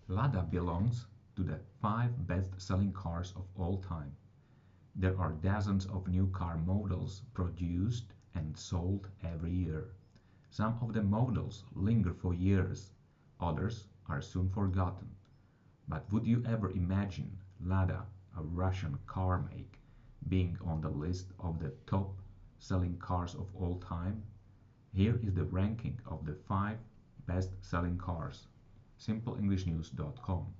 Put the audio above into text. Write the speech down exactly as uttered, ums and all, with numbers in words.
Lada belongs to the five best-selling cars of all time. There are dozens of new car models produced and sold every year. Some of the models linger for years, others are soon forgotten. But would you ever imagine Lada, a Russian car make, being on the list of the top selling cars of all time? Here is the ranking of the five best selling cars. simple english news dot com